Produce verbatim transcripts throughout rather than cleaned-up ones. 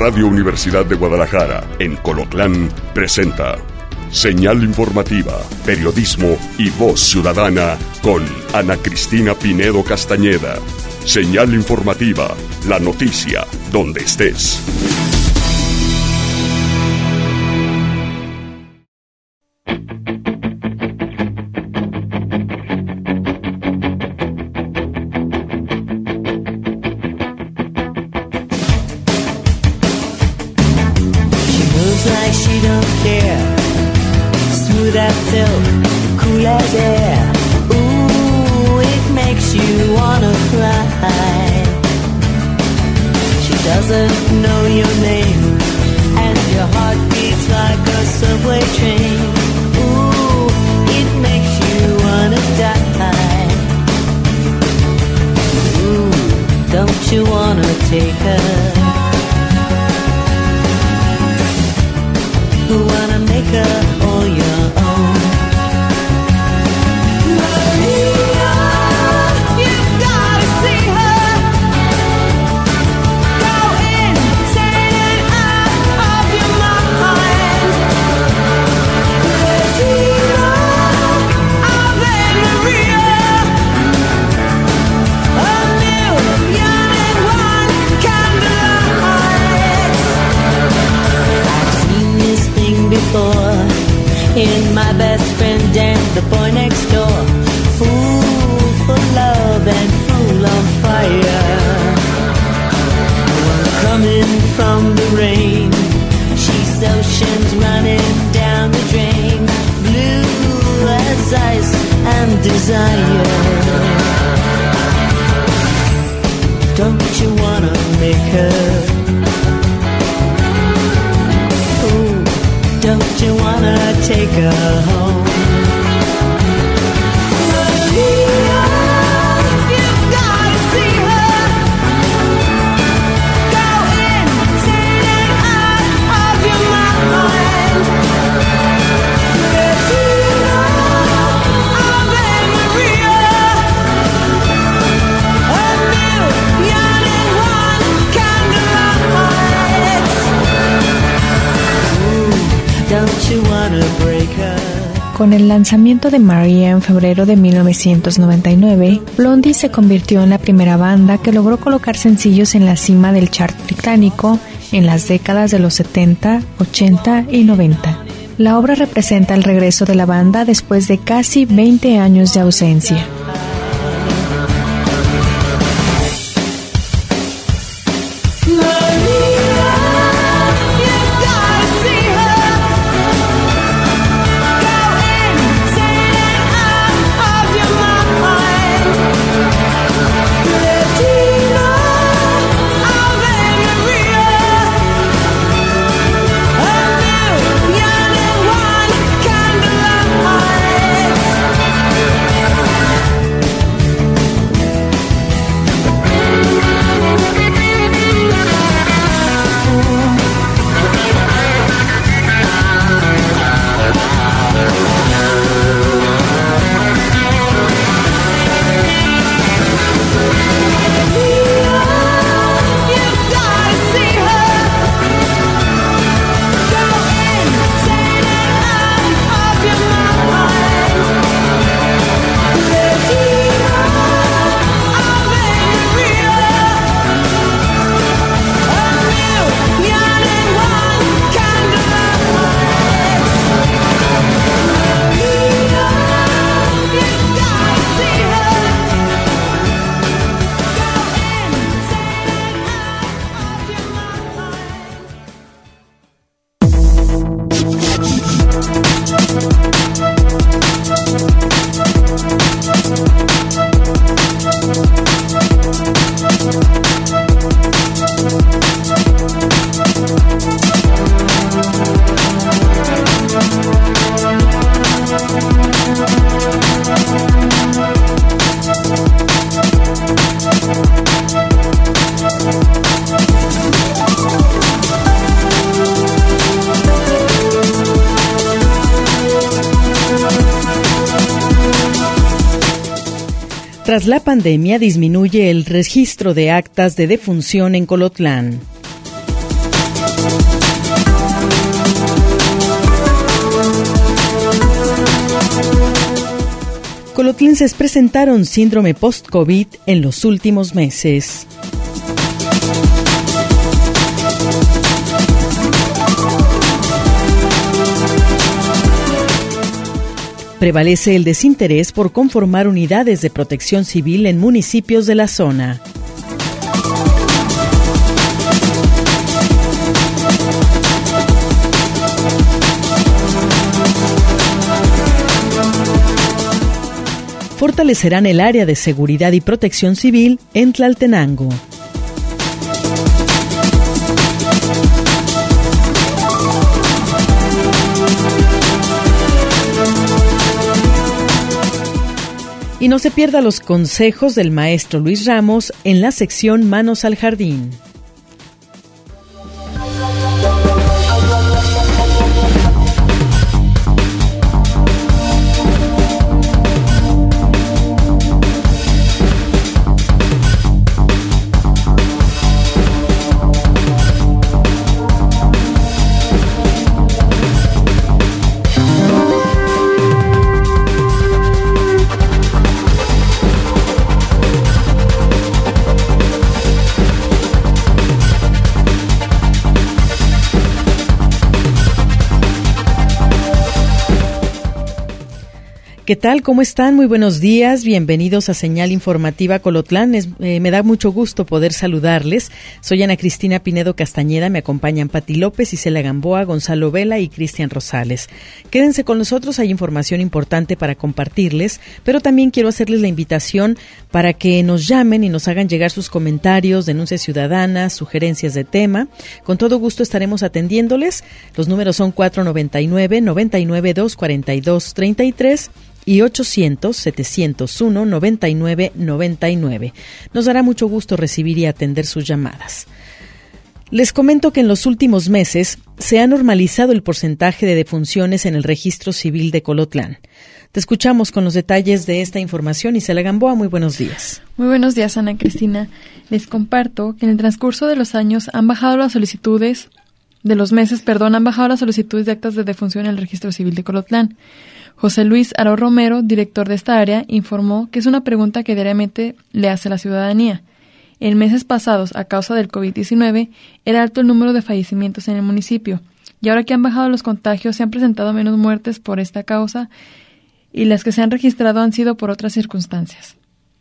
Radio Universidad de Guadalajara, en Colotlán, presenta Señal Informativa, Periodismo y Voz Ciudadana con Ana Cristina Pinedo Castañeda. Señal Informativa, la noticia donde estés. Con el lanzamiento de Maria en febrero de mil novecientos noventa y nueve, Blondie se convirtió en la primera banda que logró colocar sencillos en la cima del chart británico en las décadas de los setenta, ochenta y noventa. La obra representa el regreso de la banda después de casi veinte años de ausencia. Tras la pandemia disminuye el registro de actas de defunción en Colotlán. Colotlenses presentaron síndrome post-COVID en los últimos meses. Prevalece el desinterés por conformar unidades de protección civil en municipios de la zona. Fortalecerán el área de seguridad y protección civil en Tlaltenango. Y no se pierda los consejos del maestro Luis Ramos en la sección Manos al Jardín. ¿Qué tal? ¿Cómo están? Muy buenos días. Bienvenidos a Señal Informativa Colotlán. Es, eh, me da mucho gusto poder saludarles. Soy Ana Cristina Pinedo Castañeda. Me acompañan Pati López, Isela Gamboa, Gonzalo Vela y Cristian Rosales. Quédense con nosotros. Hay información importante para compartirles, pero también quiero hacerles la invitación para que nos llamen y nos hagan llegar sus comentarios, denuncias ciudadanas, sugerencias de tema. Con todo gusto estaremos atendiéndoles. Los números son cuatro noventa y nueve, noventa y nueve, dos cuarenta y dos, treinta y tres y ochocientos, setecientos uno, noventa y nueve, noventa y nueve. Nos dará mucho gusto recibir y atender sus llamadas. Les comento que en los últimos meses se ha normalizado el porcentaje de defunciones en el registro civil de Colotlán. Te escuchamos con los detalles de esta información. Isela Gamboa, muy buenos días. Muy buenos días, Ana Cristina. Les comparto que en el transcurso de los años han bajado las solicitudes, de los meses, perdón, han bajado las solicitudes de actas de defunción en el registro civil de Colotlán. José Luis Aro Romero, director de esta área, informó que es una pregunta que diariamente le hace la ciudadanía. En meses pasados, a causa del COVID diecinueve, era alto el número de fallecimientos en el municipio, y ahora que han bajado los contagios, se han presentado menos muertes por esta causa, y las que se han registrado han sido por otras circunstancias.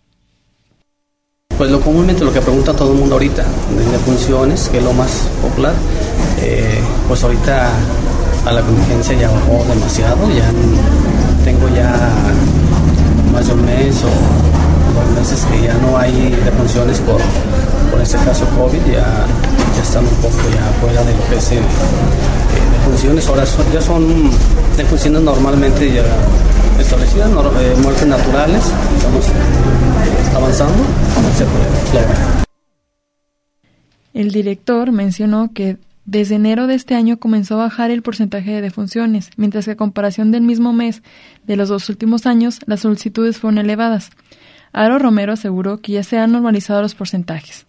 Pues lo comúnmente lo que pregunta todo el mundo ahorita, de defunciones, que es lo más popular, eh, pues ahorita a la contingencia ya bajó demasiado, ya tengo ya más de un mes o dos meses que ya no hay defunciones por, por este caso COVID, ya, ya están un poco ya fuera de lo que es el, eh, defunciones, ahora son, ya son defunciones normalmente ya establecidas, no, eh, muertes naturales, estamos avanzando, se puede lograr. El director mencionó que desde enero de este año comenzó a bajar el porcentaje de defunciones, mientras que a comparación del mismo mes de los dos últimos años, las solicitudes fueron elevadas. Aro Romero aseguró que ya se han normalizado los porcentajes.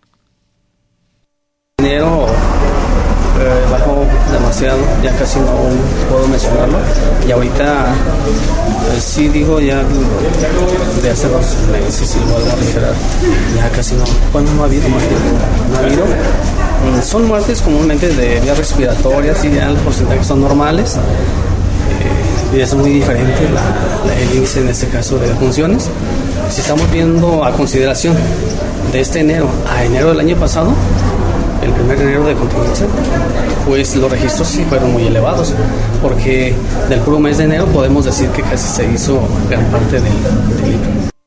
En enero eh, bajó demasiado, ya casi no puedo mencionarlo, y ahorita eh, sí digo ya de hace dos meses, si lo vuelvo a reiterar, ya casi no, bueno, no ha habido más tiempo, no ha habido. Son muertes comúnmente de vías respiratorias y ya los porcentajes son normales, eh, y es muy diferente la, la, el índice en este caso de defunciones. Si estamos viendo a consideración de este enero a enero del año pasado, el primer enero de contingencia, pues los registros sí fueron muy elevados, porque del puro mes de enero podemos decir que casi se hizo gran parte del delito.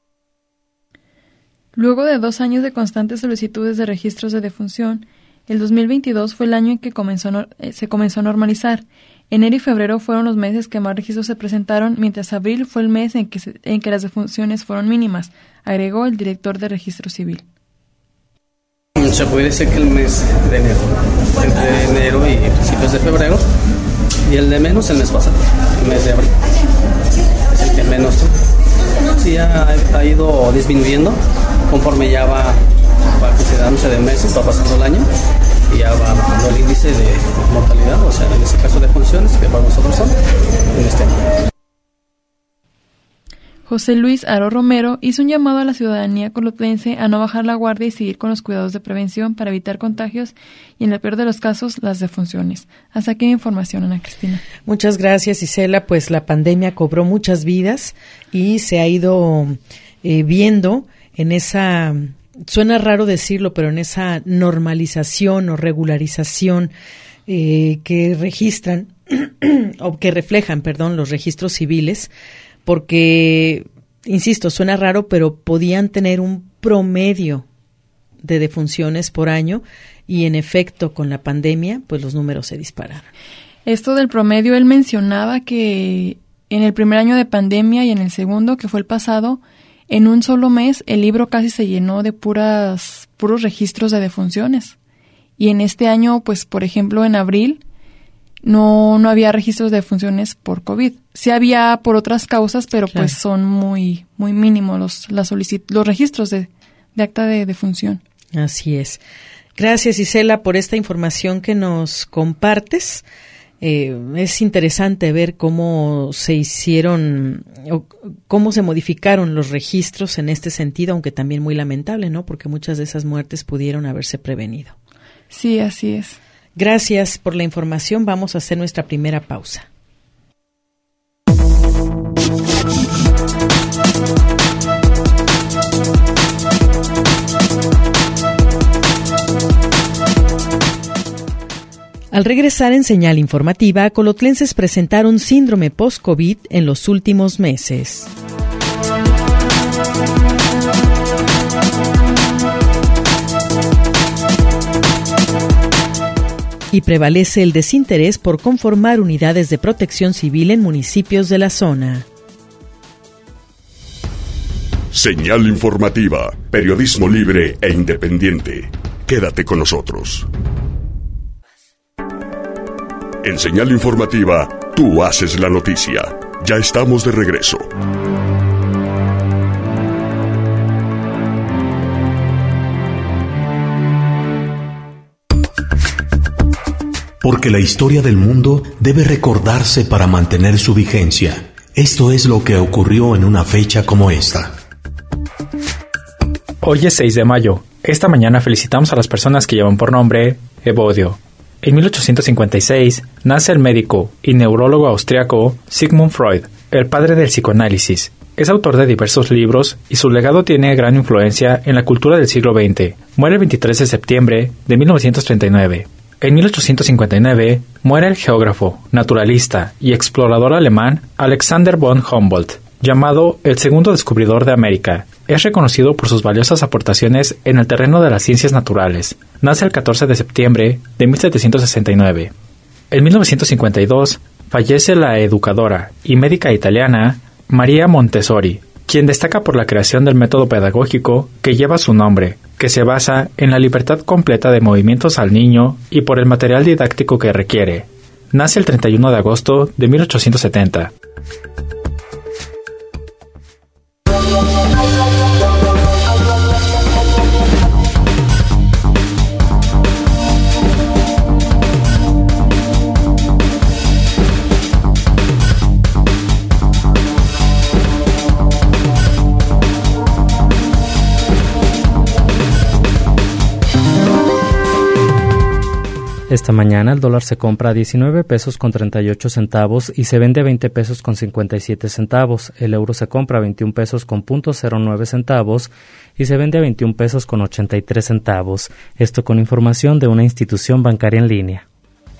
Luego de dos años de constantes solicitudes de registros de defunción, el dos mil veintidós fue el año en que comenzó, se comenzó a normalizar. Enero y febrero fueron los meses que más registros se presentaron, mientras abril fue el mes en que, se, en que las defunciones fueron mínimas, agregó el director de Registro Civil. Se puede decir que el mes de enero, entre enero y principios de febrero, y el de menos el mes pasado, el mes de abril, es el que menos. Sí, ha, ha ido disminuyendo conforme ya va, va considerándose de meses, va pasando el año y ya va bajando el índice índice de mortalidad, o sea, en este caso de funciones, que para nosotros son en este año. José Luis Aro Romero hizo un llamado a la ciudadanía colotlense a no bajar la guardia y seguir con los cuidados de prevención para evitar contagios y, en el peor de los casos, las defunciones. Hasta aquí información, Ana Cristina. Muchas gracias, Isela. Pues la pandemia cobró muchas vidas y se ha ido eh, viendo en esa, suena raro decirlo, pero en esa normalización o regularización eh, que registran o que reflejan, perdón, los registros civiles. Porque, insisto, suena raro, pero podían tener un promedio de defunciones por año y, en efecto, con la pandemia, pues los números se dispararon. Esto del promedio, él mencionaba que en el primer año de pandemia y en el segundo, que fue el pasado, en un solo mes el libro casi se llenó de puras puros registros de defunciones. Y en este año, pues, por ejemplo, en abril, No, no había registros de defunciones por COVID. Sí había por otras causas, pero claro, pues son muy muy mínimos los las solicit- los registros de, de acta de defunción. Así es. Gracias, Isela, por esta información que nos compartes. Eh, es interesante ver cómo se hicieron, o cómo se modificaron los registros en este sentido, aunque también muy lamentable, ¿no? Porque muchas de esas muertes pudieron haberse prevenido. Sí, así es. Gracias por la información. Vamos a hacer nuestra primera pausa. Al regresar en Señal Informativa, colotlenses presentaron síndrome post-COVID en los últimos meses. Y prevalece el desinterés por conformar unidades de protección civil en municipios de la zona. Señal Informativa, periodismo libre e independiente. Quédate con nosotros. En Señal Informativa, tú haces la noticia. Ya estamos de regreso. Porque la historia del mundo debe recordarse para mantener su vigencia. Esto es lo que ocurrió en una fecha como esta. Hoy es seis de mayo. Esta mañana felicitamos a las personas que llevan por nombre Evodio. En mil ochocientos cincuenta y seis nace el médico y neurólogo austriaco Sigmund Freud, el padre del psicoanálisis. Es autor de diversos libros y su legado tiene gran influencia en la cultura del siglo veinte. Muere el veintitrés de septiembre de mil novecientos treinta y nueve. En mil ochocientos cincuenta y nueve muere el geógrafo, naturalista y explorador alemán Alexander von Humboldt, llamado el segundo descubridor de América. Es reconocido por sus valiosas aportaciones en el terreno de las ciencias naturales. Nace el catorce de septiembre de mil setecientos sesenta y nueve. En mil novecientos cincuenta y dos fallece la educadora y médica italiana María Montessori, quien destaca por la creación del método pedagógico que lleva su nombre, que se basa en la libertad completa de movimientos al niño y por el material didáctico que requiere. Nace el treinta y uno de agosto de mil ochocientos setenta. Esta mañana el dólar se compra a diecinueve pesos con treinta y ocho centavos y se vende a veinte pesos con cincuenta y siete centavos. El euro se compra a veintiún pesos con punto cero nueve centavos y se vende a veintiún pesos con ochenta y tres centavos. Esto con información de una institución bancaria en línea.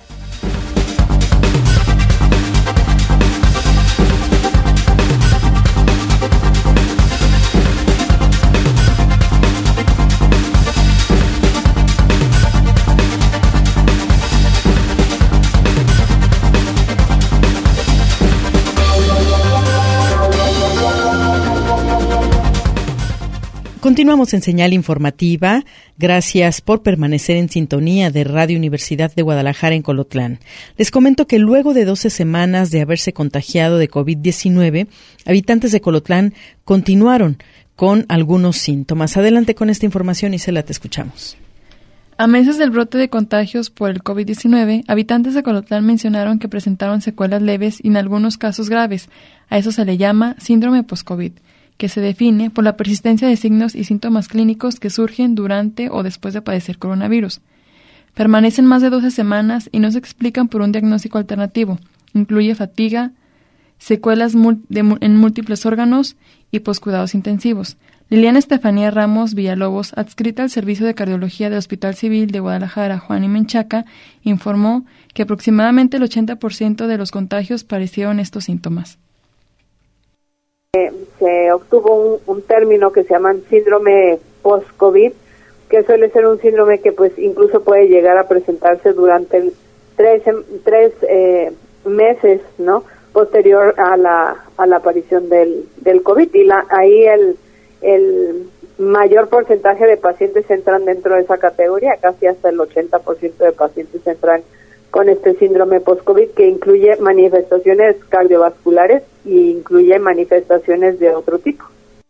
Continuamos en Señal Informativa. Gracias por permanecer en sintonía de Radio Universidad de Guadalajara en Colotlán. Les comento que luego de doce semanas de haberse contagiado de COVID diecinueve, habitantes de Colotlán continuaron con algunos síntomas. Adelante con esta información, Isela, te escuchamos. A meses del brote de contagios por el COVID diecinueve, habitantes de Colotlán mencionaron que presentaron secuelas leves y en algunos casos graves. A eso se le llama síndrome post-COVID, que se define por la persistencia de signos y síntomas clínicos que surgen durante o después de padecer coronavirus. Permanecen más de doce semanas y no se explican por un diagnóstico alternativo. Incluye fatiga, secuelas mul- de, en múltiples órganos y poscuidados intensivos. Liliana Estefanía Ramos Villalobos, adscrita al Servicio de Cardiología del Hospital Civil de Guadalajara, Juan y Menchaca, informó que aproximadamente el ochenta por ciento de los contagios padecieron estos síntomas. Eh, se obtuvo un, un término que se llama síndrome post-COVID, que suele ser un síndrome que pues incluso puede llegar a presentarse durante el tres, tres eh, meses, ¿no?, posterior a la a la aparición del, del COVID, y la, ahí el el mayor porcentaje de pacientes entran dentro de esa categoría, casi hasta el ochenta por ciento de pacientes entran con este síndrome post-COVID, que incluye manifestaciones cardiovasculares y incluye manifestaciones de otro tipo.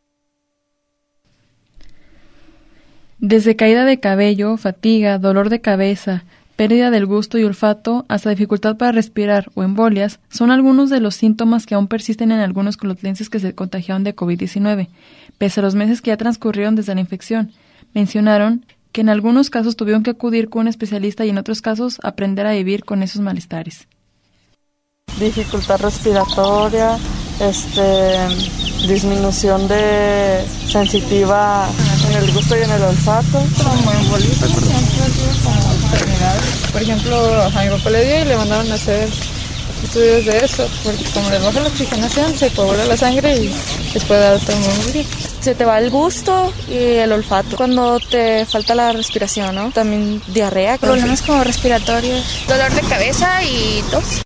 Desde caída de cabello, fatiga, dolor de cabeza, pérdida del gusto y olfato, hasta dificultad para respirar o embolias, son algunos de los síntomas que aún persisten en algunos colotlenses que se contagiaron de COVID diecinueve, pese a los meses que ya transcurrieron desde la infección. Mencionaron que en algunos casos tuvieron que acudir con un especialista y en otros casos aprender a vivir con esos malestares. Dificultad respiratoria, este, disminución de sensitiva en el gusto y en el olfato. Como embolismo, siempre ha sido como enfermedades. Por ejemplo, a mi papá le dio y le mandaron a hacer estudios de eso, porque como les baja la oxigenación, se coagula la sangre y les puede dar tromboembolismo. Se te va el gusto y el olfato cuando te falta la respiración, ¿no? También diarrea. Problemas como respiratorios, dolor de cabeza y tos.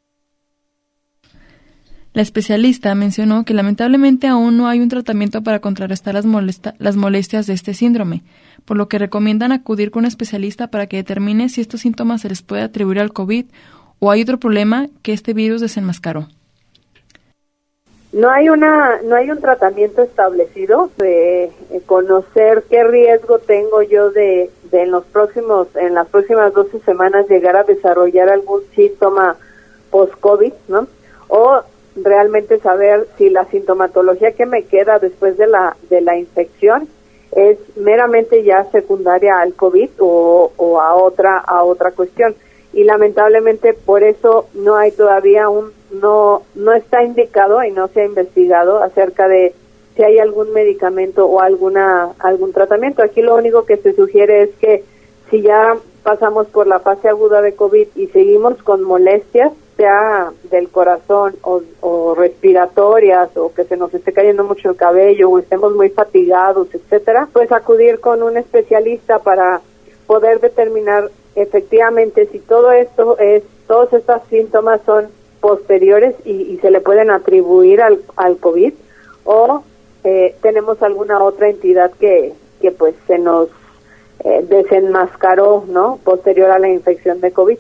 La especialista mencionó que lamentablemente aún no hay un tratamiento para contrarrestar las, molesta- las molestias de este síndrome, por lo que recomiendan acudir con un especialista para que determine si estos síntomas se les puede atribuir al COVID o hay otro problema que este virus desenmascaró. No hay una, no hay un tratamiento establecido de eh, conocer qué riesgo tengo yo de, de en los próximos, en las próximas doce semanas llegar a desarrollar algún síntoma post-COVID, ¿no? O realmente saber si la sintomatología que me queda después de la de la infección es meramente ya secundaria al COVID o, o a otra a otra cuestión. Y lamentablemente por eso no hay todavía un no no está indicado y no se ha investigado acerca de si hay algún medicamento o alguna algún tratamiento. Aquí lo único que se sugiere es que si ya pasamos por la fase aguda de COVID y seguimos con molestias, sea del corazón o, o respiratorias, o que se nos esté cayendo mucho el cabello o estemos muy fatigados, etcétera, pues acudir con un especialista para poder determinar efectivamente si todo esto es, todos estos síntomas son posteriores y, y se le pueden atribuir al, al COVID, o eh, tenemos alguna otra entidad que, que pues se nos eh, desenmascaró, ¿no?, posterior a la infección de COVID.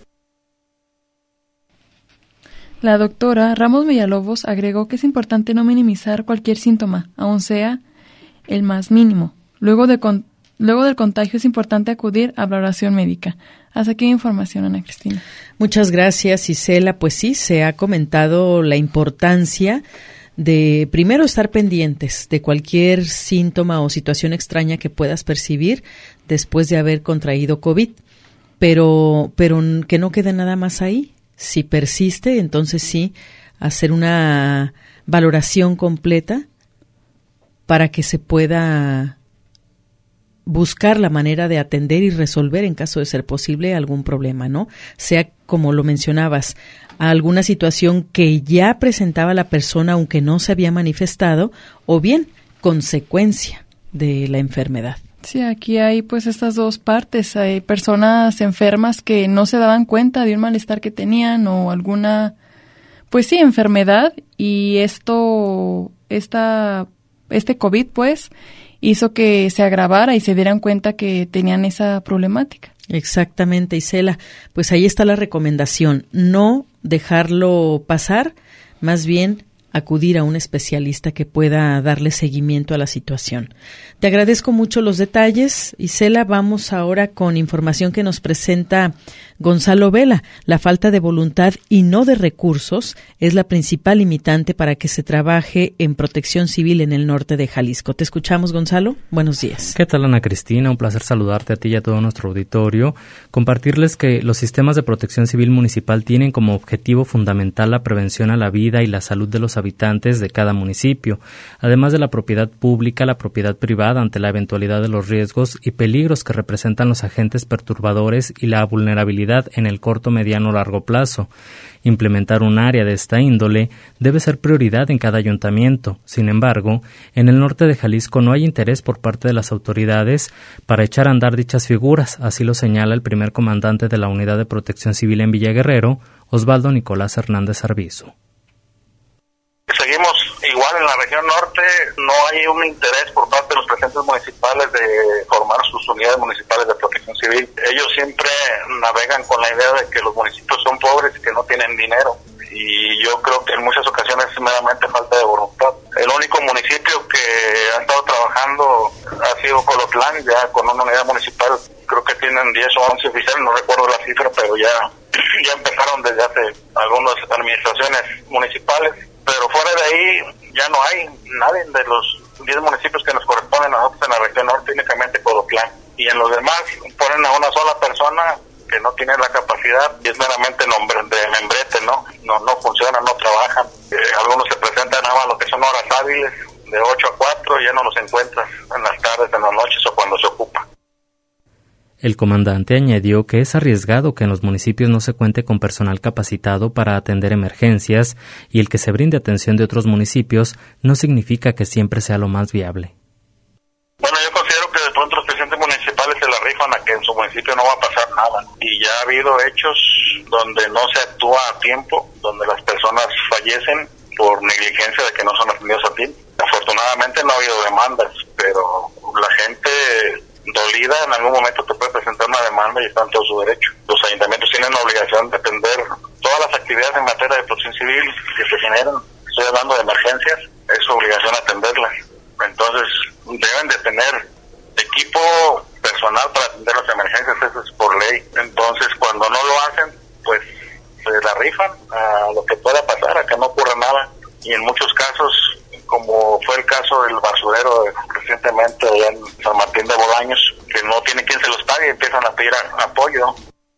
La doctora Ramos Villalobos agregó que es importante no minimizar cualquier síntoma, aun sea el más mínimo. Luego, de con, luego del contagio es importante acudir a valoración médica. Hasta aquí información, Ana Cristina. Muchas gracias, Isela. Pues sí, se ha comentado la importancia de primero estar pendientes de cualquier síntoma o situación extraña que puedas percibir después de haber contraído COVID, pero, pero que no quede nada más ahí. Si persiste, entonces sí, hacer una valoración completa para que se pueda buscar la manera de atender y resolver, en caso de ser posible, algún problema, ¿no? Sea, como lo mencionabas, alguna situación que ya presentaba la persona aunque no se había manifestado, o bien consecuencia de la enfermedad. Sí, aquí hay pues estas dos partes. Hay personas enfermas que no se daban cuenta de un malestar que tenían o alguna, pues sí, enfermedad, y esto, esta, este COVID pues hizo que se agravara y se dieran cuenta que tenían esa problemática. Exactamente, Isela. Pues ahí está la recomendación, no dejarlo pasar, más bien acudir a un especialista que pueda darle seguimiento a la situación. Te agradezco mucho los detalles. Isela, vamos ahora con información que nos presenta Gonzalo Vela. La falta de voluntad y no de recursos es la principal limitante para que se trabaje en protección civil en el norte de Jalisco. Te escuchamos, Gonzalo. Buenos días. ¿Qué tal, Ana Cristina? Un placer saludarte a ti y a todo nuestro auditorio. Compartirles que los sistemas de protección civil municipal tienen como objetivo fundamental la prevención a la vida y la salud de los habitantes de cada municipio, además de la propiedad pública, la propiedad privada ante la eventualidad de los riesgos y peligros que representan los agentes perturbadores y la vulnerabilidad en el corto, mediano o largo plazo. Implementar un área de esta índole debe ser prioridad en cada ayuntamiento. Sin embargo, en el norte de Jalisco no hay interés por parte de las autoridades para echar a andar dichas figuras, así lo señala el primer comandante de la Unidad de Protección Civil en Villaguerrero, Osvaldo Nicolás Hernández Arbizu. Seguimos igual en la región norte, no hay un interés por parte de los presidentes municipales de formar sus unidades municipales de protección civil. Ellos siempre navegan con la idea de que los municipios son pobres y que no tienen dinero. Y yo creo que en muchas ocasiones es meramente falta de voluntad. El único municipio que ha estado trabajando ha sido Colotlán, ya con una unidad municipal. Creo que tienen diez o once oficiales, no recuerdo la cifra, pero ya, ya empezaron desde hace algunas administraciones municipales. Pero fuera de ahí ya no hay nadie de los diez municipios que nos corresponden a nosotros en la región norte, únicamente Colotlán. Y en los demás ponen a una sola persona que no tiene la capacidad y es meramente nombre, de membrete, ¿no? No no funciona, no trabajan. Eh, algunos se presentan nada más lo que son horas hábiles, de ocho a cuatro, y ya no los encuentras en las tardes, en las noches o cuando se ocupa. El comandante añadió que es arriesgado que en los municipios no se cuente con personal capacitado para atender emergencias y el que se brinde atención de otros municipios no significa que siempre sea lo más viable. Bueno, yo considero que de pronto los presidentes municipales se la rifan a que en su municipio no va a pasar nada. Y ya ha habido hechos donde no se actúa a tiempo, donde las personas fallecen por negligencia de que no son atendidos a tiempo. Afortunadamente no ha habido demandas, pero la gente dolida en algún momento te puede presentar una demanda y está en todo su derecho. Los ayuntamientos tienen la obligación de atender todas las actividades en materia de protección civil que se generan. Estoy hablando de emergencias, es su obligación atenderlas. Entonces deben de tener equipo personal para atender las emergencias, eso es por ley. Entonces cuando no lo hacen, pues se la rifan a lo que pueda pasar, a que no ocurra nada. Y en muchos casos, como fue el caso del basurero recientemente allá en San Martín de Bolaños, que no tiene quien se los pague y empiezan a pedir apoyo.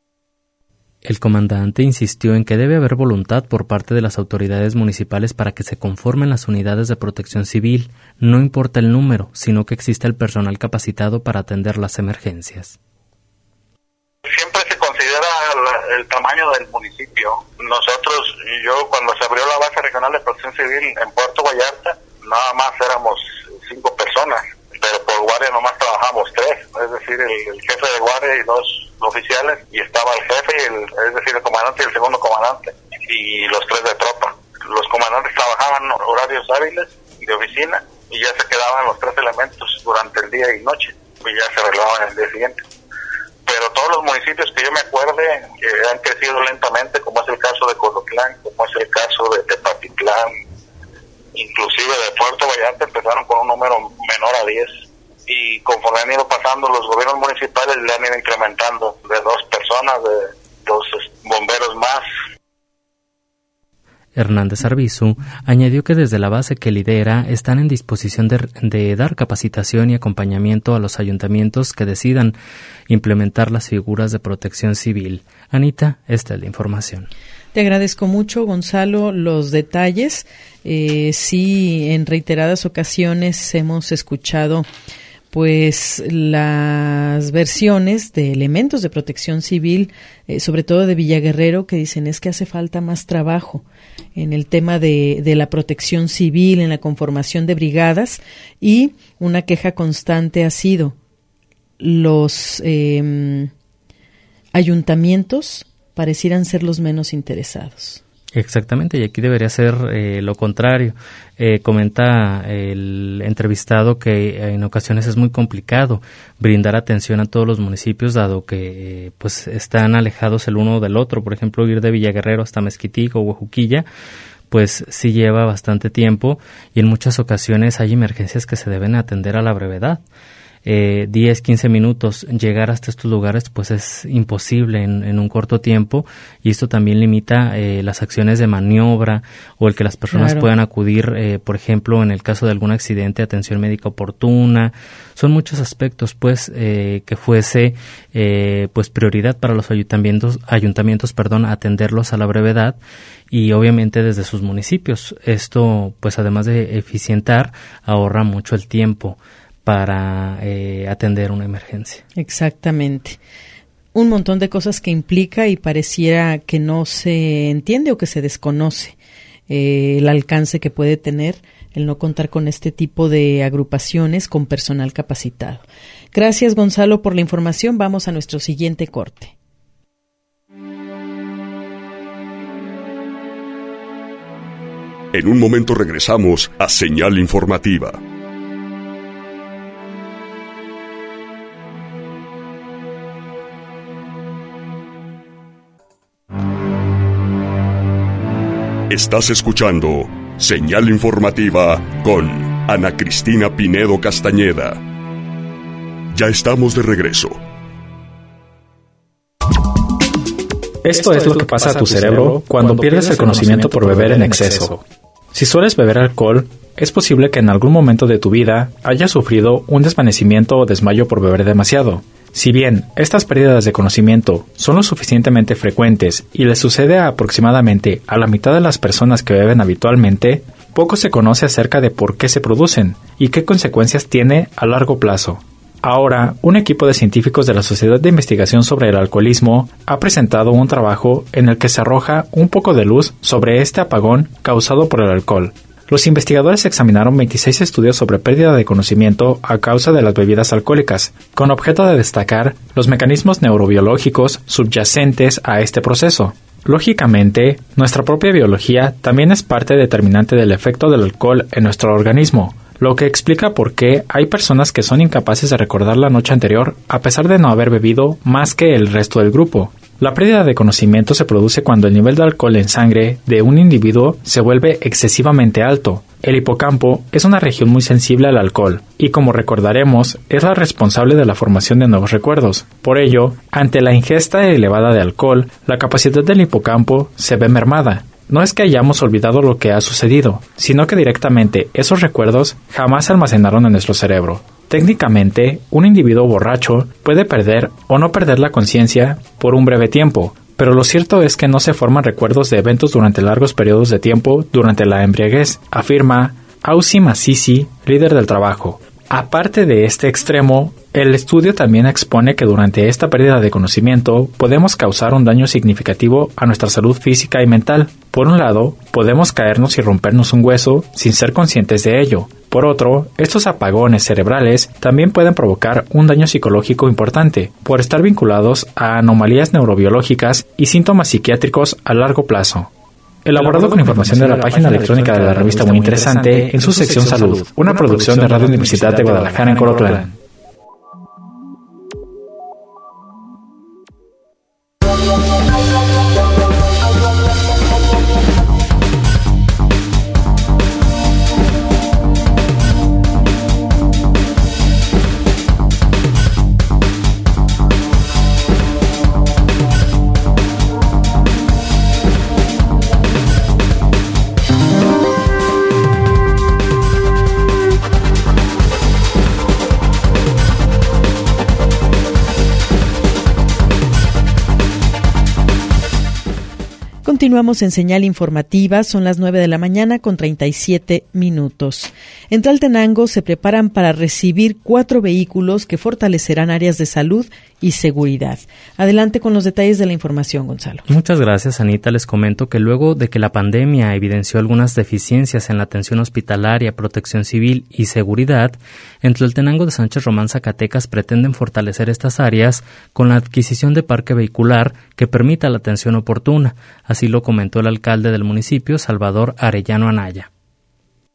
El comandante insistió en que debe haber voluntad por parte de las autoridades municipales para que se conformen las unidades de protección civil. No importa el número, sino que exista el personal capacitado para atender las emergencias. Siempre se considera la, el tamaño del municipio. Nosotros, yo cuando se abrió la base regional de protección civil en Puerto Vallarta, nada más éramos cinco personas, pero por guardia nomás trabajamos tres, es decir, el, el jefe de guardia y dos oficiales, y estaba el jefe, y el, es decir, el comandante y el segundo comandante, y los tres de tropa. Los comandantes trabajaban horarios hábiles de oficina y ya se quedaban los tres elementos durante el día y noche, y ya se relevaban el día siguiente. Pero todos los municipios que yo me acuerde que han crecido lentamente, como es el caso de Colotlán, como es el caso de Tepatitlán, inclusive de Puerto Vallarta, empezaron con un número menor a diez. Y conforme han ido pasando los gobiernos municipales, le han ido incrementando de dos personas, de dos bomberos más. Hernández Arbizu añadió que desde la base que lidera están en disposición de, de dar capacitación y acompañamiento a los ayuntamientos que decidan implementar las figuras de protección civil. Anita, esta es la información. Te agradezco mucho, Gonzalo, los detalles. Eh, sí, en reiteradas ocasiones hemos escuchado pues las versiones de elementos de protección civil, eh, sobre todo de Villaguerrero, que dicen es que hace falta más trabajo en el tema de, de la protección civil, en la conformación de brigadas, y una queja constante ha sido los eh, ayuntamientos parecieran ser los menos interesados. Exactamente, y aquí debería ser eh, lo contrario. Eh, comenta el entrevistado que en ocasiones es muy complicado brindar atención a todos los municipios, dado que eh, pues están alejados el uno del otro. Por ejemplo, ir de Villaguerrero hasta Mezquití o Huejuquilla, pues sí lleva bastante tiempo y en muchas ocasiones hay emergencias que se deben atender a la brevedad. Eh, diez, quince minutos, llegar hasta estos lugares pues es imposible en, en un corto tiempo, y esto también limita eh, las acciones de maniobra o el que las personas claro. puedan acudir, eh, por ejemplo, en el caso de algún accidente, atención médica oportuna. Son muchos aspectos pues eh, que fuese eh, pues prioridad para los ayuntamientos, ayuntamientos perdón, atenderlos a la brevedad, y obviamente desde sus municipios. Esto pues además de eficientar, ahorra mucho el tiempo para eh, atender una emergencia. Exactamente. Un montón de cosas que implica y pareciera que no se entiende o que se desconoce eh, el alcance que puede tener el no contar con este tipo de agrupaciones con personal capacitado. Gracias, Gonzalo, por la información. Vamos a nuestro siguiente corte. En un momento regresamos a Señal Informativa. Estás escuchando Señal Informativa con Ana Cristina Pinedo Castañeda. Ya estamos de regreso. Esto es lo que pasa a tu cerebro cuando pierdes el conocimiento por beber en exceso. Si sueles beber alcohol, es posible que en algún momento de tu vida hayas sufrido un desvanecimiento o desmayo por beber demasiado. Si bien estas pérdidas de conocimiento son lo suficientemente frecuentes y les sucede a aproximadamente a la mitad de las personas que beben habitualmente, poco se conoce acerca de por qué se producen y qué consecuencias tiene a largo plazo. Ahora, un equipo de científicos de la Sociedad de Investigación sobre el Alcoholismo ha presentado un trabajo en el que se arroja un poco de luz sobre este apagón causado por el alcohol. Los investigadores examinaron veintiséis estudios sobre pérdida de conocimiento a causa de las bebidas alcohólicas, con objeto de destacar los mecanismos neurobiológicos subyacentes a este proceso. Lógicamente, nuestra propia biología también es parte determinante del efecto del alcohol en nuestro organismo, lo que explica por qué hay personas que son incapaces de recordar la noche anterior a pesar de no haber bebido más que el resto del grupo. La pérdida de conocimiento se produce cuando el nivel de alcohol en sangre de un individuo se vuelve excesivamente alto. El hipocampo es una región muy sensible al alcohol y, como recordaremos, es la responsable de la formación de nuevos recuerdos. Por ello, ante la ingesta elevada de alcohol, la capacidad del hipocampo se ve mermada. No es que hayamos olvidado lo que ha sucedido, sino que directamente esos recuerdos jamás se almacenaron en nuestro cerebro. Técnicamente, un individuo borracho puede perder o no perder la conciencia por un breve tiempo, pero lo cierto es que no se forman recuerdos de eventos durante largos periodos de tiempo durante la embriaguez, afirma Ausi Masisi, líder del trabajo. Aparte de este extremo, el estudio también expone que durante esta pérdida de conocimiento podemos causar un daño significativo a nuestra salud física y mental. Por un lado, podemos caernos y rompernos un hueso sin ser conscientes de ello. Por otro, estos apagones cerebrales también pueden provocar un daño psicológico importante, por estar vinculados a anomalías neurobiológicas y síntomas psiquiátricos a largo plazo. Elaborado con información de la página electrónica de la revista Muy Interesante en su sección Salud, una producción de Radio Universidad de Guadalajara en Colotlán. Continuamos en Señal Informativa, son las nueve de la mañana con treinta y siete minutos. En Tlaltenango se preparan para recibir cuatro vehículos que fortalecerán áreas de salud y seguridad. Adelante con los detalles de la información, Gonzalo. Muchas gracias, Anita. Les comento que luego de que la pandemia evidenció algunas deficiencias en la atención hospitalaria, protección civil y seguridad, en Tlaltenango de Sánchez Román, Zacatecas, pretenden fortalecer estas áreas con la adquisición de parque vehicular que permita la atención oportuna. Así lo comentó el alcalde del municipio, Salvador Arellano Anaya.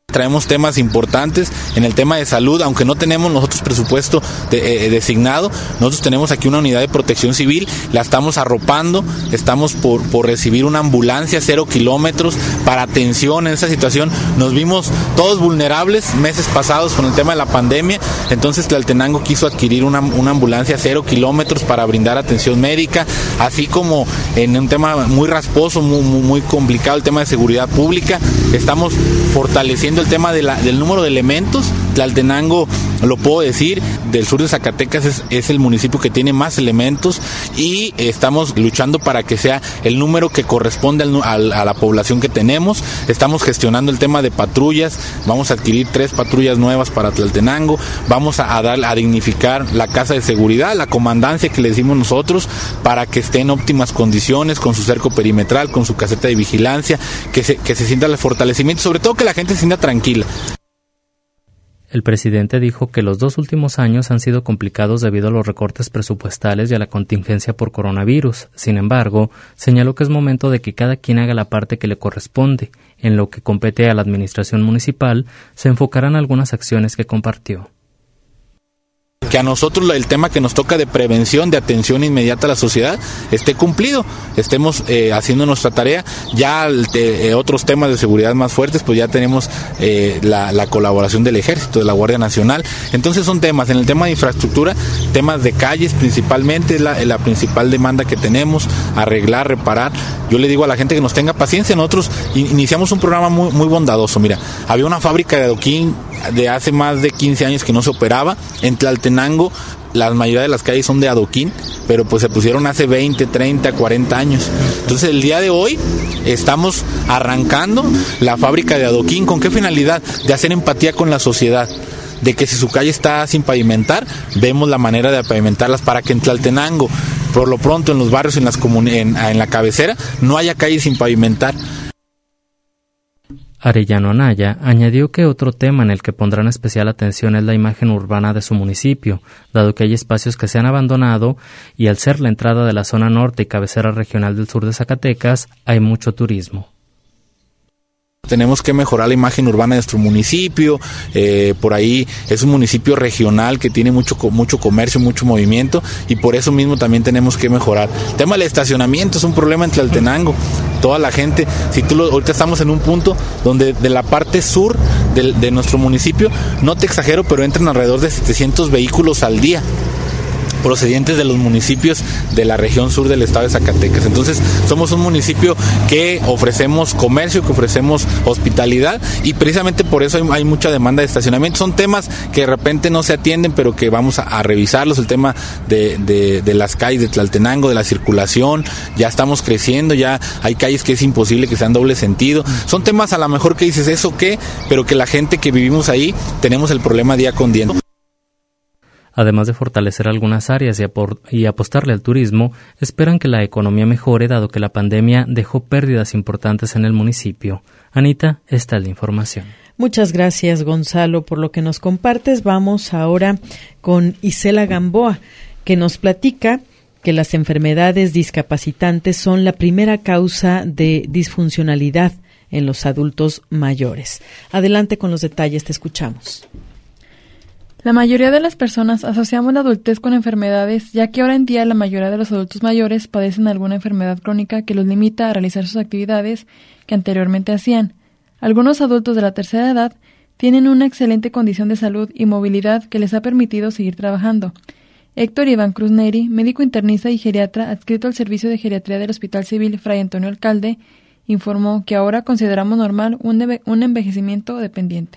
Traemos temas importantes en el tema de salud, aunque no tenemos nosotros presupuesto de, eh, designado, nosotros tenemos aquí una unidad de protección civil, la estamos arropando, estamos por, por recibir una ambulancia cero kilómetros para atención en esa situación. Nos vimos todos vulnerables meses pasados con el tema de la pandemia, entonces Tlaltenango quiso adquirir una, una ambulancia cero kilómetros para brindar atención médica, así como en un tema muy rasposo, muy, muy, muy complicado, el tema de seguridad pública. Estamos fortaleciendo el tema de la, del número de elementos. Tlaltenango, lo puedo decir, del sur de Zacatecas es, es el municipio que tiene más elementos y estamos luchando para que sea el número que corresponde al, al, a la población que tenemos. Estamos gestionando el tema de patrullas, vamos a adquirir tres patrullas nuevas para Tlaltenango, vamos a, a dar a dignificar la casa de seguridad, la comandancia que le decimos nosotros, para que esté en óptimas condiciones, con su cerco perimetral, con su caseta de vigilancia, que se, que se sienta el fortalecimiento, sobre todo que la gente se sienta tranquila. El presidente dijo que los dos últimos años han sido complicados debido a los recortes presupuestales y a la contingencia por coronavirus. Sin embargo, señaló que es momento de que cada quien haga la parte que le corresponde. En lo que compete a la administración municipal, se enfocarán algunas acciones que compartió. Que a nosotros el tema que nos toca de prevención, de atención inmediata a la sociedad, esté cumplido, estemos eh, haciendo nuestra tarea. Ya eh, otros temas de seguridad más fuertes, pues ya tenemos eh, la, la colaboración del Ejército, de la Guardia Nacional. Entonces son temas, en el tema de infraestructura, temas de calles principalmente, es la, la principal demanda que tenemos, arreglar, reparar. Yo le digo a la gente que nos tenga paciencia. Nosotros iniciamos un programa muy, muy bondadoso. Mira, había una fábrica de adoquín de hace más de quince años que no se operaba. En Tlaltenango la mayoría de las calles son de adoquín, pero pues se pusieron hace veinte, treinta, cuarenta años. Entonces el día de hoy estamos arrancando la fábrica de adoquín. ¿Con qué finalidad? De hacer empatía con la sociedad, de que si su calle está sin pavimentar, vemos la manera de pavimentarlas para que en Tlaltenango, por lo pronto en los barrios, en, las comuni- en, en la cabecera, no haya calles sin pavimentar. Arellano Anaya añadió que otro tema en el que pondrán especial atención es la imagen urbana de su municipio, dado que hay espacios que se han abandonado y al ser la entrada de la zona norte y cabecera regional del sur de Zacatecas, hay mucho turismo. Tenemos que mejorar la imagen urbana de nuestro municipio. Eh, por ahí es un municipio regional que tiene mucho mucho comercio, mucho movimiento, y por eso mismo también tenemos que mejorar. El tema del estacionamiento es un problema en Tlaltenango. Toda la gente, si tú lo, ahorita estamos en un punto donde de la parte sur de, de nuestro municipio, no te exagero, pero entran alrededor de setecientos vehículos al día, procedentes de los municipios de la región sur del estado de Zacatecas. Entonces somos un municipio que ofrecemos comercio, que ofrecemos hospitalidad, y precisamente por eso hay, hay mucha demanda de estacionamiento. Son temas que de repente no se atienden, pero que vamos a, a revisarlos. El tema de, de, de las calles de Tlaltenango, de la circulación, ya estamos creciendo, ya hay calles que es imposible que sean doble sentido. Son temas a lo mejor que dices, ¿eso qué? Pero que la gente que vivimos ahí tenemos el problema día con día. Además de fortalecer algunas áreas y, apor- y apostarle al turismo, esperan que la economía mejore dado que la pandemia dejó pérdidas importantes en el municipio. Anita, esta es la información. Muchas gracias, Gonzalo, por lo que nos compartes. Vamos ahora con Isela Gamboa, que nos platica que las enfermedades discapacitantes son la primera causa de disfuncionalidad en los adultos mayores. Adelante con los detalles, te escuchamos. La mayoría de las personas asociamos la adultez con enfermedades, ya que ahora en día la mayoría de los adultos mayores padecen alguna enfermedad crónica que los limita a realizar sus actividades que anteriormente hacían. Algunos adultos de la tercera edad tienen una excelente condición de salud y movilidad que les ha permitido seguir trabajando. Héctor Iván Cruz Neri, médico internista y geriatra adscrito al Servicio de Geriatría del Hospital Civil Fray Antonio Alcalde, informó que ahora consideramos normal un, debe- un envejecimiento dependiente.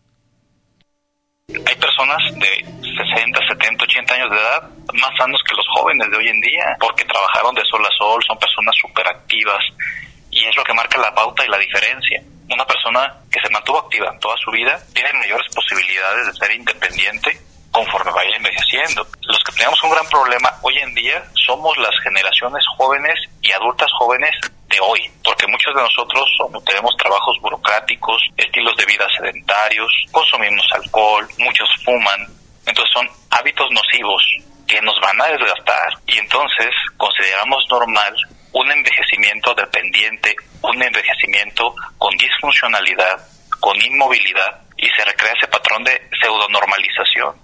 Hay personas de sesenta, setenta, ochenta años de edad más sanos que los jóvenes de hoy en día, porque trabajaron de sol a sol, son personas súper activas, y es lo que marca la pauta y la diferencia. Una persona que se mantuvo activa toda su vida tiene mayores posibilidades de ser independiente conforme vaya envejeciendo. Los que tenemos un gran problema hoy en día somos las generaciones jóvenes y adultas jóvenes de hoy, porque muchos de nosotros somos, tenemos trabajos burocráticos, estilos de vida sedentarios, consumimos alcohol, muchos fuman, entonces son hábitos nocivos que nos van a desgastar, y entonces consideramos normal un envejecimiento dependiente, un envejecimiento con disfuncionalidad, con inmovilidad y se recrea ese patrón de pseudonormalización.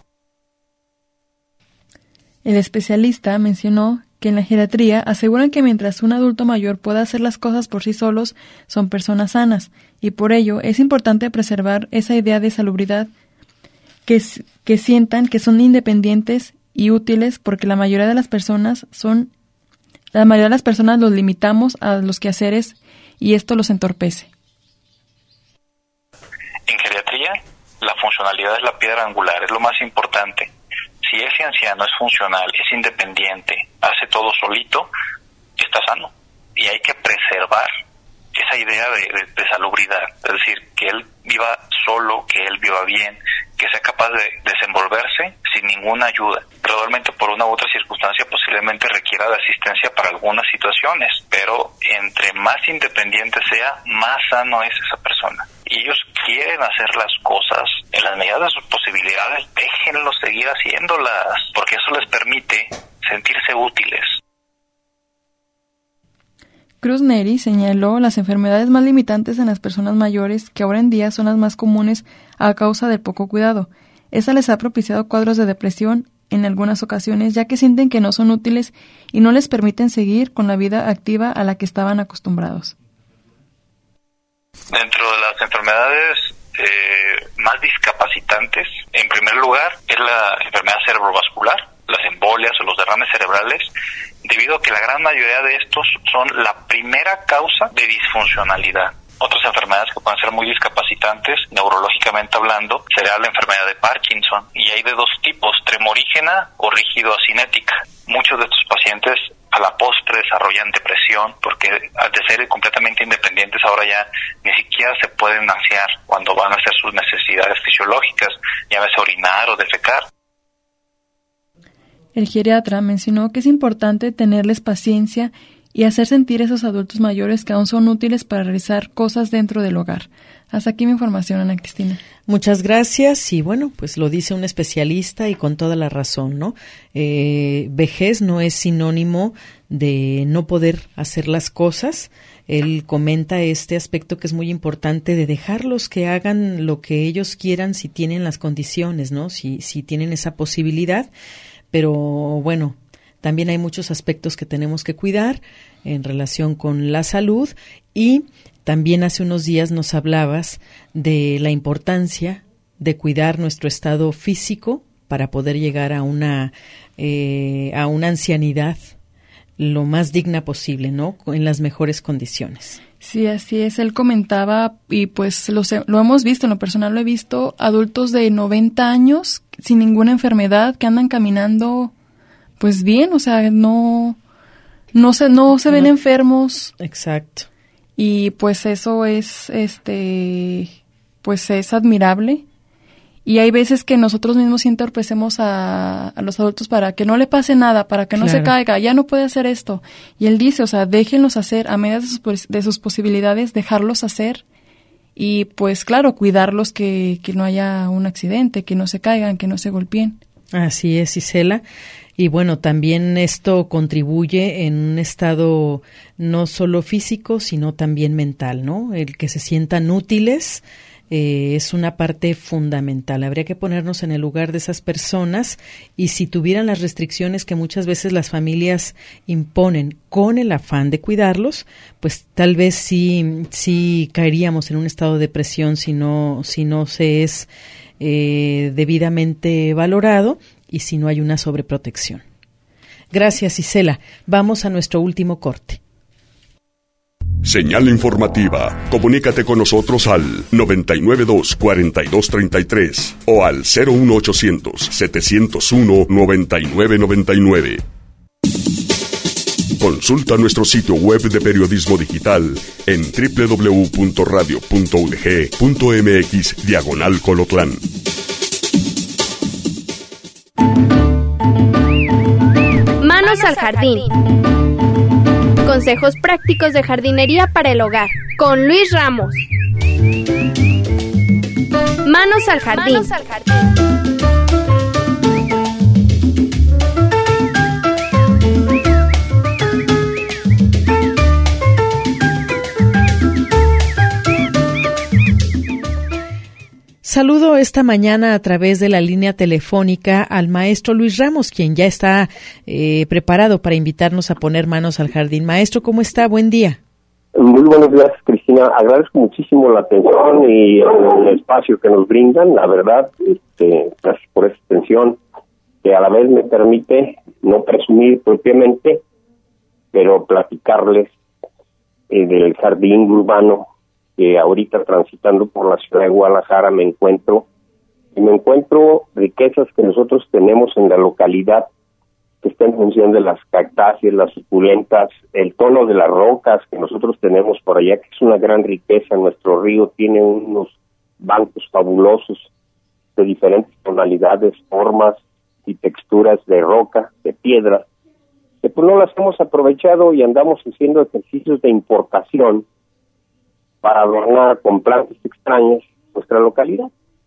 El especialista mencionó que en la geriatría aseguran que mientras un adulto mayor pueda hacer las cosas por sí solos, son personas sanas, y por ello es importante preservar esa idea de salubridad, que, que sientan que son independientes y útiles, porque la mayoría de las personas son, la mayoría de las personas los limitamos a los quehaceres y esto los entorpece. En geriatría, la funcionalidad es la piedra angular, es lo más importante. Si ese anciano es funcional, es independiente, hace todo solito, está sano. Y hay que preservar esa idea de, de, de salubridad, es decir, que él viva solo, que él viva bien, que sea capaz de desenvolverse sin ninguna ayuda. Probablemente por una u otra circunstancia posiblemente requiera de asistencia para algunas situaciones, pero entre más independiente sea, más sano es esa persona. Y ellos quieren hacer las cosas en la medida de sus posibilidades, déjenlos seguir haciéndolas, porque eso les permite sentirse útiles. Cruz Neri señaló las enfermedades más limitantes en las personas mayores, que ahora en día son las más comunes a causa del poco cuidado. Esa les ha propiciado cuadros de depresión en algunas ocasiones, ya que sienten que no son útiles y no les permiten seguir con la vida activa a la que estaban acostumbrados. Dentro de las enfermedades eh, más discapacitantes, en primer lugar, es la enfermedad cerebrovascular, las embolias o los derrames cerebrales, debido a que la gran mayoría de estos son la primera causa de disfuncionalidad. Otras enfermedades que pueden ser muy discapacitantes, neurológicamente hablando, sería la enfermedad de Parkinson, y hay de dos tipos, tremorígena o rígido-acinética. Muchos de estos pacientes a la postre desarrollan depresión, porque al de ser completamente independientes ahora ya ni siquiera se pueden asear cuando van a hacer sus necesidades fisiológicas, llámese orinar o defecar. El geriatra mencionó que es importante tenerles paciencia y hacer sentir a esos adultos mayores que aún son útiles para realizar cosas dentro del hogar. Hasta aquí mi información, Ana Cristina. Muchas gracias. Y bueno, pues lo dice un especialista y con toda la razón, ¿no? Eh, vejez no es sinónimo de no poder hacer las cosas. Él comenta este aspecto que es muy importante de dejarlos que hagan lo que ellos quieran si tienen las condiciones, ¿no? Si, si tienen esa posibilidad. Pero bueno, también hay muchos aspectos que tenemos que cuidar en relación con la salud, y también hace unos días nos hablabas de la importancia de cuidar nuestro estado físico para poder llegar a una eh, a una ancianidad lo más digna posible, ¿no? En las mejores condiciones. Sí, así es. Él comentaba, y pues lo, lo hemos visto, en lo personal lo he visto, adultos de noventa años sin ninguna enfermedad que andan caminando pues bien, o sea, no no se no se ven no. enfermos. Exacto. Y pues eso es este pues es admirable. Y hay veces que nosotros mismos entorpecemos a, a los adultos para que no le pase nada, para que no claro. se caiga, ya no puede hacer esto. Y él dice, o sea, déjenlos hacer, a medida de sus, de sus posibilidades, dejarlos hacer. Y pues claro, cuidarlos, que, que no haya un accidente, que no se caigan, que no se golpeen. Así es, Isela. Y bueno, también esto contribuye en un estado no solo físico, sino también mental, ¿no? El que se sientan útiles eh, es una parte fundamental. Habría que ponernos en el lugar de esas personas, y si tuvieran las restricciones que muchas veces las familias imponen con el afán de cuidarlos, pues tal vez sí, sí caeríamos en un estado de depresión si no, si no se es eh, debidamente valorado y si no hay una sobreprotección. Gracias, Isela. Vamos a nuestro último corte. Señal informativa. Comunícate con nosotros al noventa y nueve dos, cuarenta y dos treinta y tres o al cero uno ochocientos, setecientos uno, noventa y nueve noventa y nueve. Consulta nuestro sitio web de periodismo digital en doble u doble u doble u punto radio punto u d g punto m x diagonal Colotlán. Manos al jardín. Consejos prácticos de jardinería para el hogar, con Luis Ramos. Manos al jardín. Manos al jardín. saludo esta mañana a través de la línea telefónica al maestro Luis Ramos, quien ya está eh, preparado para invitarnos a poner manos al jardín. Maestro, ¿cómo está? Buen día. Muy buenos días, Cristina. Agradezco muchísimo la atención y el espacio que nos brindan. La verdad, este, gracias por esta atención, que a la vez me permite no presumir propiamente, pero platicarles eh, del jardín urbano que ahorita transitando por la ciudad de Guadalajara me encuentro, y me encuentro riquezas que nosotros tenemos en la localidad, que está en función de las cactáceas, las suculentas, el tono de las rocas que nosotros tenemos por allá, que es una gran riqueza. Nuestro río tiene unos bancos fabulosos de diferentes tonalidades, formas y texturas de roca, de piedra, que pues no las hemos aprovechado y andamos haciendo ejercicios de importación para adornar con plantas extrañas nuestra localidad.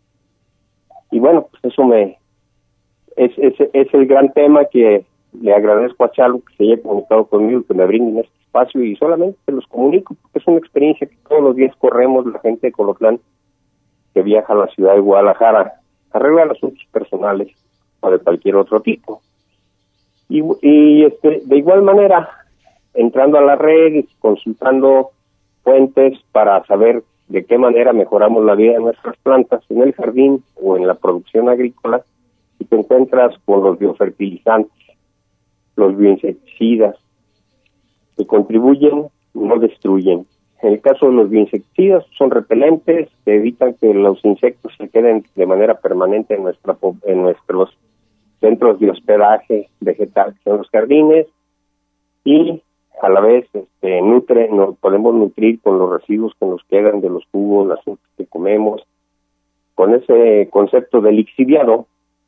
Y bueno, pues eso me es, es, es el gran tema que le agradezco a Chalo que se haya comunicado conmigo, que me brinden este espacio, y solamente se los comunico porque es una experiencia que todos los días corremos la gente de Colotlán que viaja a la ciudad de Guadalajara a arreglar asuntos personales o de cualquier otro tipo. Y, y este, de igual manera, entrando a las redes, consultando fuentes para saber de qué manera mejoramos la vida de nuestras plantas en el jardín o en la producción agrícola, y te encuentras con los biofertilizantes, los bioinsecticidas, que contribuyen, no destruyen. En el caso de los bioinsecticidas, son repelentes, que evitan que los insectos se queden de manera permanente en, nuestra, en nuestros centros de hospedaje vegetal, que son los jardines, y a la vez este, nutre, nos podemos nutrir con los residuos que nos quedan de los jugos, las frutas que comemos, con ese concepto de lixiviado,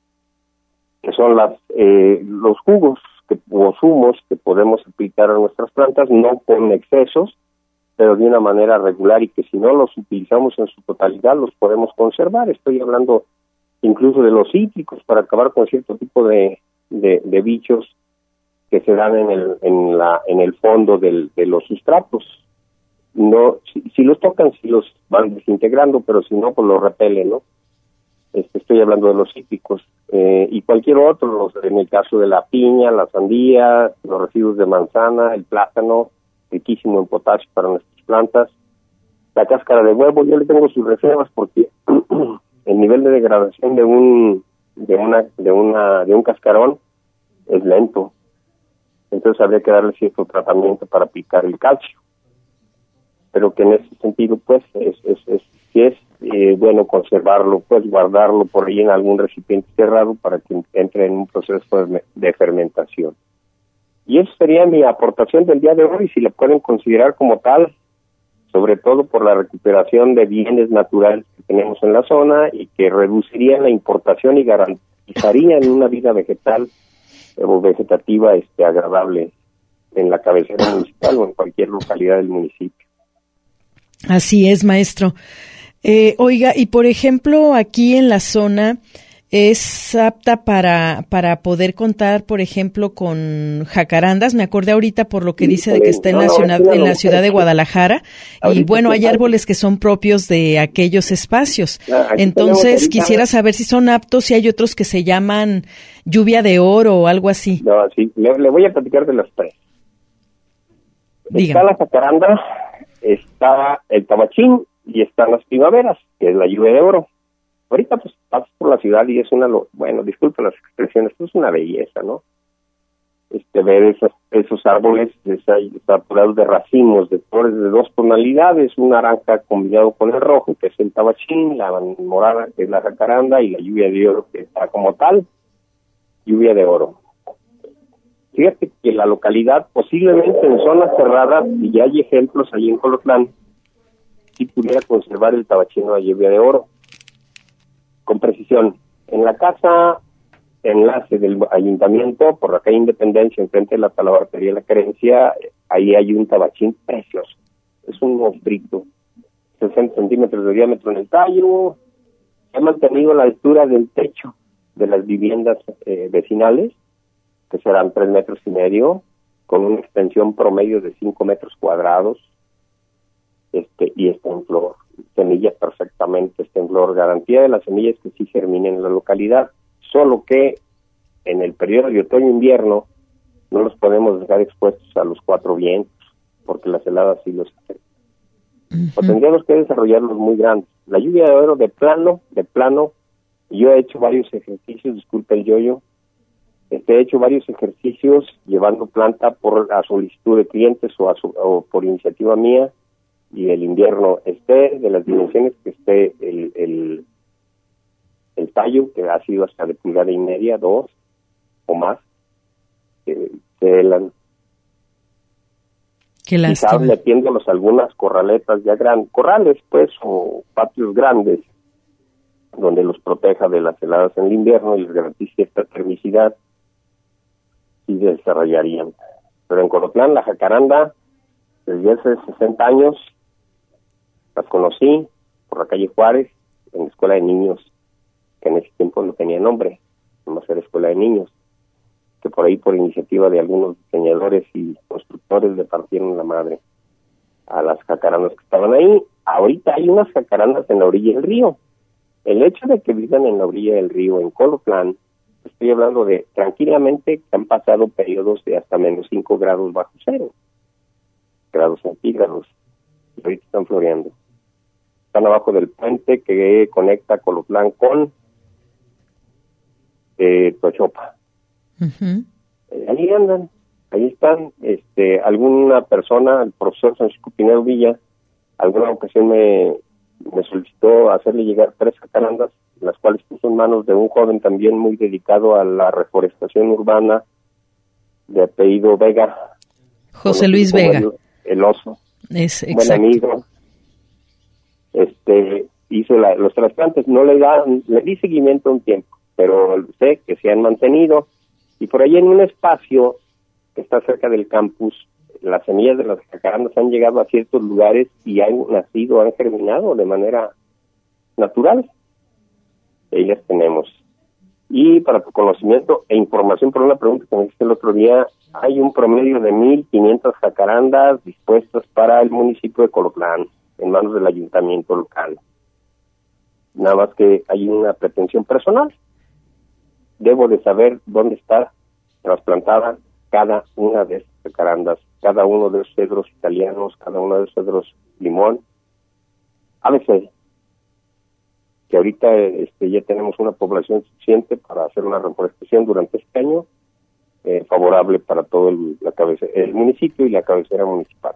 que son las eh, los jugos que, o zumos que podemos aplicar a nuestras plantas, no con excesos, pero de una manera regular, y que si no los utilizamos en su totalidad los podemos conservar. Estoy hablando incluso de los cítricos para acabar con cierto tipo de, de, de bichos que se dan en el en la en el fondo del, de los sustratos. No, si, si los tocan, si los van desintegrando, pero si no, pues los repelen, ¿no? Este, estoy hablando de los cítricos eh, y cualquier otro, los, en el caso de la piña, la sandía, los residuos de manzana, el plátano, riquísimo en potasio para nuestras plantas. La cáscara de huevo, yo le tengo sus reservas porque el nivel de degradación de un de una de una de un cascarón es lento. Entonces habría que darle cierto tratamiento para aplicar el calcio, pero que en ese sentido pues es es, es si es eh, bueno conservarlo, pues guardarlo por ahí en algún recipiente cerrado para que entre en un proceso de fermentación. Y eso sería mi aportación del día de hoy, si la pueden considerar como tal, sobre todo por la recuperación de bienes naturales que tenemos en la zona y que reducirían la importación y garantizarían una vida vegetal o vegetativa este agradable en la cabecera municipal o en cualquier localidad del municipio. Así es, maestro. Eh, oiga, y por ejemplo, aquí en la zona es apta para para poder contar, por ejemplo, con jacarandas. Me acordé ahorita por lo que dice de que está en la ciudad en la ciudad de Guadalajara, y bueno, hay árboles que son propios de aquellos espacios. Entonces, quisiera saber si son aptos, si hay otros que se llaman lluvia de oro o algo así. No, sí, le, le voy a platicar de las tres. Dígame. Está la jacaranda, está el tabachín y están las primaveras, que es la lluvia de oro. Ahorita pues pasas por la ciudad y es una, lo, bueno, disculpen las expresiones, es una belleza, ¿no? Este, ver esos, esos árboles saturados de racimos de flores de dos tonalidades, un naranja combinado con el rojo, que es el tabachín, la morada, que es la jacaranda, y la lluvia de oro, que está como tal, lluvia de oro. Fíjate que la localidad, posiblemente en zonas cerradas, y ya hay ejemplos allí en Colotlán, si pudiera conservar el tabachín o la lluvia de oro. Con precisión, en la casa enlace del ayuntamiento, por la calle Independencia, enfrente de la talabartería La Querencia, ahí hay un tabachín precioso. Es un monstruito, sesenta centímetros de diámetro en el tallo. Ha mantenido la altura del techo de las viviendas eh, vecinales, que serán tres metros y medio, con una extensión promedio de cinco metros cuadrados, este y está en flor. semilla perfectamente está en flor. Garantía de la semilla es que sí germine en la localidad, solo que en el periodo de otoño-invierno no los podemos dejar expuestos a los cuatro vientos, porque las heladas sí los afectan. Uh-huh. O tendríamos que desarrollarlos muy grandes. La lluvia de oro de plano, de plano, yo he hecho varios ejercicios, disculpe el yoyo, este, he hecho varios ejercicios llevando planta por a solicitud de clientes o, a su, o por iniciativa mía, y el invierno esté de las dimensiones que esté el, el, el tallo, que ha sido hasta de pulgada y media, dos o más, que se helan. Qué lástima. Quizás metiéndolos algunas corraletas ya grandes, corrales pues, o patios grandes, donde los proteja de las heladas en el invierno y les garantice esta termicidad, y desarrollarían. Pero en Colotlán, la jacaranda, desde hace sesenta años, las conocí por la calle Juárez, en la escuela de niños, que en ese tiempo no tenía nombre, nomás era escuela de niños, que por ahí, por iniciativa de algunos diseñadores y constructores, le partieron la madre a las jacarandas que estaban ahí. Ahorita hay unas jacarandas en la orilla del río. El hecho de que vivan en la orilla del río, en Colotlán, estoy hablando de tranquilamente que han pasado periodos de hasta menos cinco grados bajo cero, grados centígrados, y ahorita están floreando. Están abajo del puente que conecta Colotlán con eh, Tochopa. Uh-huh. Eh, ahí andan, ahí están. Este, alguna persona, el profesor Francisco Pinedo Villa, alguna ocasión me, me solicitó hacerle llegar tres jacarandas, las cuales puso en manos de un joven también muy dedicado a la reforestación urbana, de apellido Vega. José Luis Vega. El, el oso. Es un buen amigo. Este, hizo la, los trasplantes, no le da, le di seguimiento un tiempo, pero sé que se han mantenido. Y por ahí en un espacio que está cerca del campus, las semillas de las jacarandas han llegado a ciertos lugares y han nacido, han germinado de manera natural. Ellas tenemos. Y para tu conocimiento e información, por una pregunta que me hiciste el otro día, hay un promedio de mil quinientas jacarandas dispuestas para el municipio de Colotlán, en manos del ayuntamiento local. Nada más que hay una pretensión personal. Debo de saber dónde está trasplantada cada una de estas jacarandas, cada uno de los cedros italianos, cada uno de los cedros limón. A veces, que ahorita este, ya tenemos una población suficiente para hacer una reforestación durante este año, eh, favorable para todo el, la cabeza, el municipio y la cabecera municipal.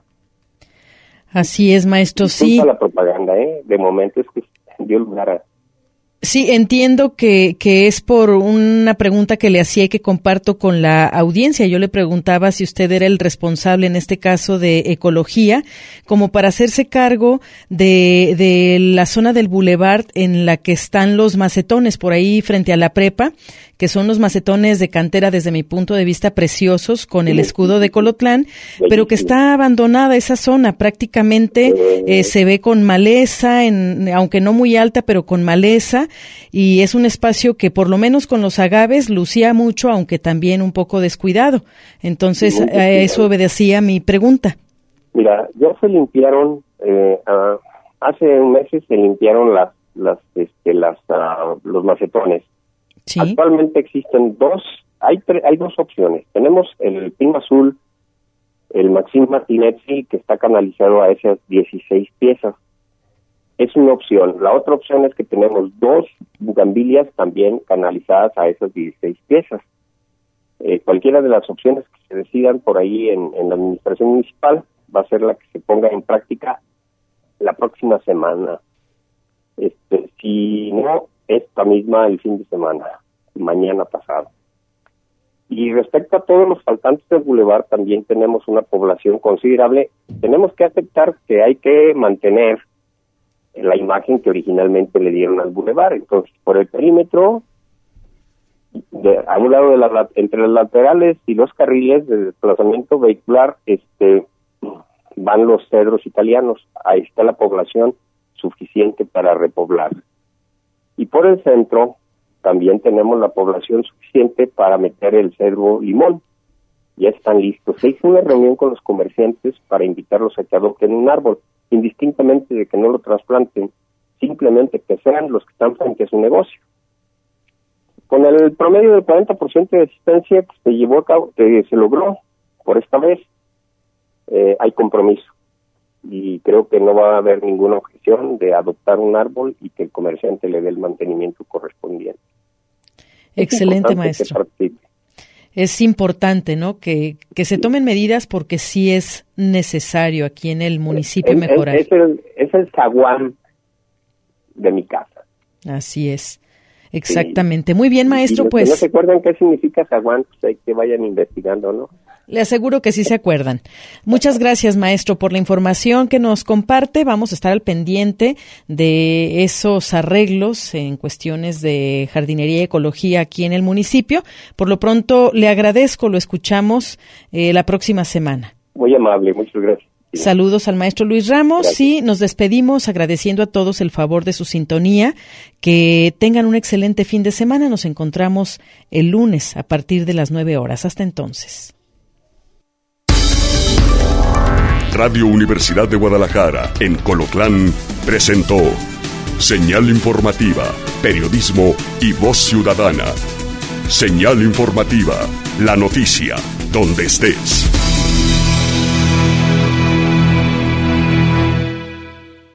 Así es, maestro, sí. la propaganda, ¿eh? De momento es que dio lugar a... Sí, entiendo que, que es por una pregunta que le hacía y que comparto con la audiencia. Yo le preguntaba si usted era el responsable, en este caso, de ecología, como para hacerse cargo de, de la zona del Boulevard en la que están los macetones, por ahí frente a la prepa, que son los macetones de cantera, desde mi punto de vista, preciosos, con el escudo de Colotlán, pero que está abandonada esa zona. Prácticamente eh, se ve con maleza, en, aunque no muy alta, pero con maleza, y es un espacio que por lo menos con los agaves lucía mucho, aunque también un poco descuidado. Entonces, a eso obedecía mi pregunta. Mira, ya se limpiaron, eh, uh, hace meses se limpiaron las, las, este, las, uh, los macetones. Sí. Actualmente existen dos, hay tre- hay dos opciones. Tenemos el pino azul, el Maxim Martinezzi, que está canalizado a esas dieciséis piezas. Es una opción. La otra opción es que tenemos dos bugambilias también canalizadas a esas dieciséis piezas. Eh, cualquiera de las opciones que se decidan por ahí en, en la administración municipal va a ser la que se ponga en práctica la próxima semana. Este, si no, esta misma el fin de semana, mañana pasado. Y respecto a todos los faltantes del bulevar, también tenemos una población considerable. Tenemos que aceptar que hay que mantener la imagen que originalmente le dieron al bulevar. Entonces, por el perímetro, de, a un lado de la, entre las laterales y los carriles de desplazamiento vehicular, este, van los cedros italianos. Ahí está la población suficiente para repoblar. Y por el centro también tenemos la población suficiente para meter el cedro limón. Ya están listos. Se hizo una reunión con los comerciantes para invitarlos a que adopten un árbol. indistintamente de que no lo trasplanten, simplemente que sean los que están frente a su negocio. Con el promedio del cuarenta por ciento de asistencia que se llevó a cabo, que se logró por esta vez, eh, hay compromiso. Y creo que no va a haber ninguna objeción de adoptar un árbol y que el comerciante le dé el mantenimiento correspondiente. Excelente, maestro. Es importante, ¿no? Que, que se tomen medidas porque sí es necesario aquí en el municipio es, mejorar. Es, es, el, es el zaguán de mi casa. Así es. Exactamente. Sí. Muy bien, maestro, y los pues... que no se acuerdan qué significa zaguán, pues hay que vayan investigando, ¿no? Le aseguro que sí se acuerdan. Muchas gracias, maestro, por la información que nos comparte. Vamos a estar al pendiente de esos arreglos en cuestiones de jardinería y ecología aquí en el municipio. Por lo pronto, le agradezco, lo escuchamos eh, la próxima semana. Muy amable, muchas gracias. Saludos al maestro Luis Ramos. Gracias. Y nos despedimos agradeciendo a todos el favor de su sintonía. Que tengan un excelente fin de semana. Nos encontramos el lunes a partir de las nueve horas. Hasta entonces. Radio Universidad de Guadalajara, en Colotlán, presentó Señal Informativa, Periodismo y Voz Ciudadana. Señal Informativa, la noticia, donde estés.